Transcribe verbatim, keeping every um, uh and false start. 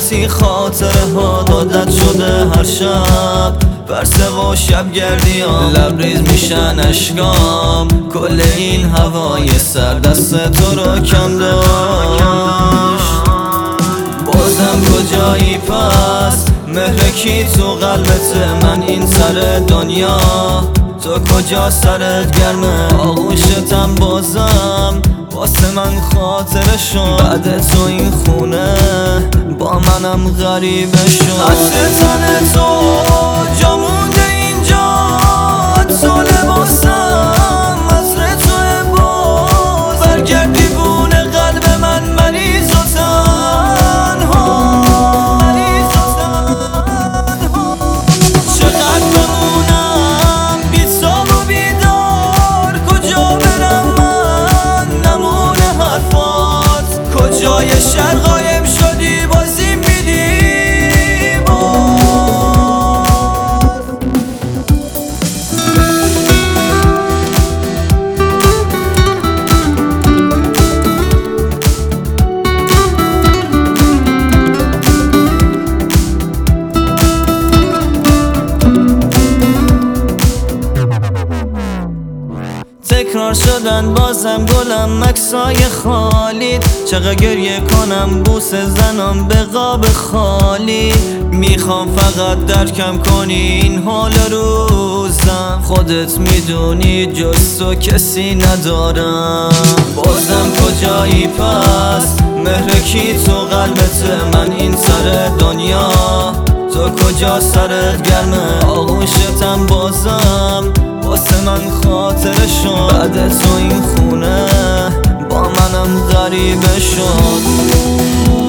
وقتی خاطره ها عادت شده هر شب برسه و شب گردیام لبریز میشن اشکام کل این هوای سر دست تو رو کم داشت بازم کجایی پس مهر کی تو قلبت من این سر دنیا تو کجا سرت گرمه آغوشتم بازم واسه من خاطره شد بعد تو این خونه با منم غریبه شد عطر تن تو جا مونده اینجا تو لباسم عطر تو باز برگرد دیوونه قلب من مریض و تنها مریض و تنها چقدر بمونم بی‌تاب و بیدار کجا برم من نمونه حرفات کجای شهر قایم شدی بازی میدی تکرار شدن بازم گلم مکسای خالی چقدر گریه کنم بوس زنم به قاب خالی میخوام فقط درکم کنی این حال روزم خودت میدونی جز تو کسی ندارم بازم کجایی پس مهر کی تو قلبت من این سر دنیا تو کجا سرت گرمه آغوشتم بازم واسه من خاطره شد بعد تو این خونه با منم غریبه شد